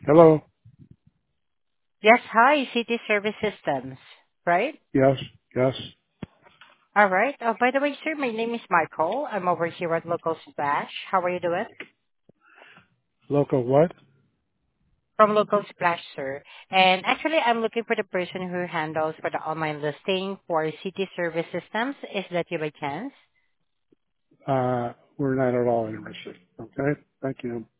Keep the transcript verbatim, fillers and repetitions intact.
Hello. Yes, hi, City Service Systems, right? Yes. Yes. All right. Uh, by the way, sir, my name is Michael. I'm over here at Local Splash. How are you doing? Local what? From Local Splash, sir. And actually, I'm looking for the person who handles for the online listing for City Service Systems. Is that you by chance? Uh, we're not at all interested. Okay. Thank you.